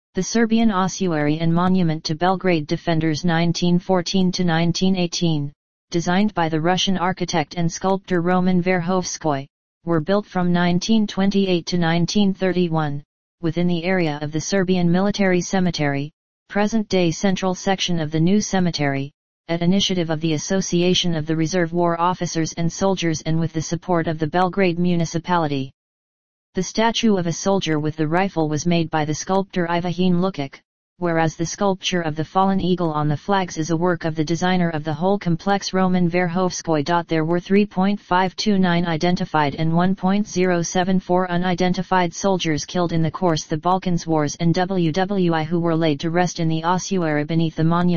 The Serbian ossuary and monument to Belgrade defenders 1914–1918, designed by the Russian architect and sculptor Roman Verhovskoy, were built from 1928 to 1931, within the area of the Serbian Military Cemetery, present-day central section of the new cemetery, at initiative of the Association of the Reserve War Officers and Soldiers and with the support of the Belgrade municipality. The statue of a soldier with the rifle was made by the sculptor Ivahin Lukic, whereas the sculpture of the fallen eagle on the flags is a work of the designer of the whole complex Roman Verhovskoy. There were 3.529 identified and 1.074 unidentified soldiers killed in the course the Balkans Wars and WWI who were laid to rest in the ossuary beneath the monument.